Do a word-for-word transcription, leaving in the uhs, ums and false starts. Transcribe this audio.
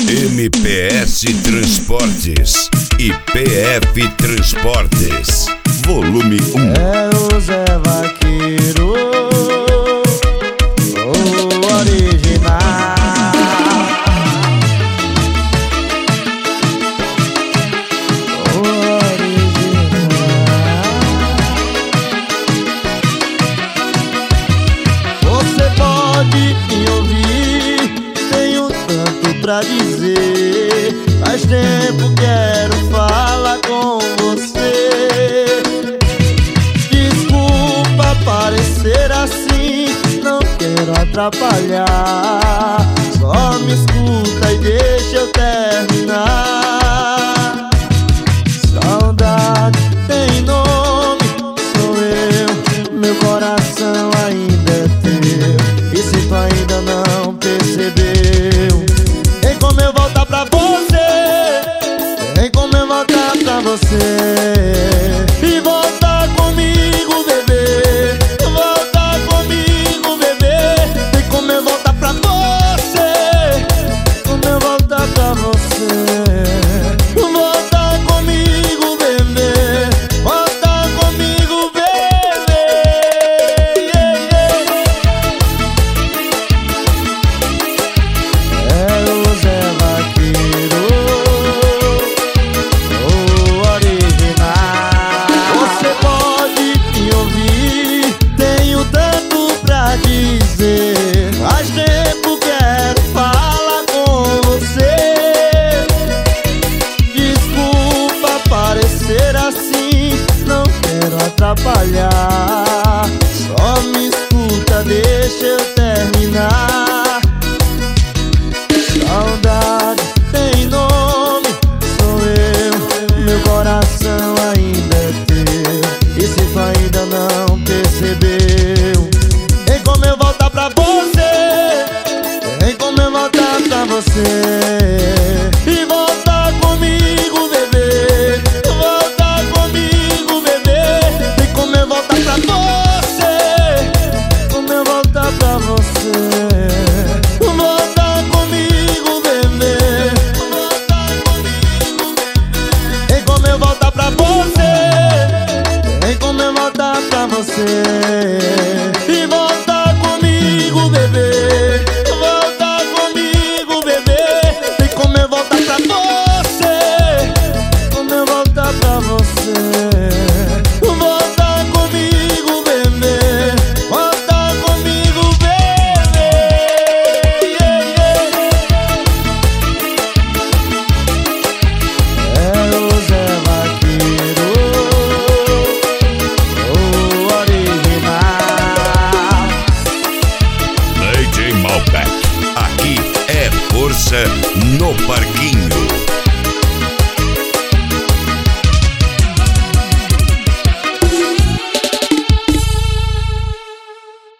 M P S Transportes e P F Transportes, volume um. É o Zé Vaqueiro, o original. O original. Você pode me ouvir, tenho tanto pra dizer. Faz tempo quero falar com você. Desculpa parecer assim, não quero atrapalhar. Só me escuta e deixa eu terminar. Saudade tem nome, sou eu, meu coração ainda é teu. E se tu ainda não percebeu, tem como eu voltar pra você, tem como eu voltar pra você. E voltar comigo, bebê, voltar comigo, bebê. Tem como eu voltar pra você, como eu voltar pra você. Voltar comigo, bebê, voltar comigo, bebê. Yeah, yeah. É o Zé Vaqueiro, o original. Você pode me ouvir, tenho tanto pra dizer. Faz tempo quero falar com você. Desculpa parecer assim, não quero atrapalhar. Só me escuta, deixa eu terminar. Saudade tem nome, sou eu, meu coração ainda é teu. E se tu ainda não percebeu, tem como eu voltar pra você, tem como eu voltar pra você. E voltar comigo, bebê, voltar comigo, bebê. Tem como eu voltar pra você, como eu voltar pra você. Voltar comigo, bebê, voltar comigo, bebê. Tem como eu voltar pra você, tem como eu voltar pra você. E voltar comigo, bebê, voltar comigo, bebê. Tem como eu voltar pra você, como eu voltar pra você. Voltar comigo, bebê, voltar comigo, bebê. Yeah, yeah. É o Zé Vaqueiro, o original. D J Malbec, aqui é força no parquinho.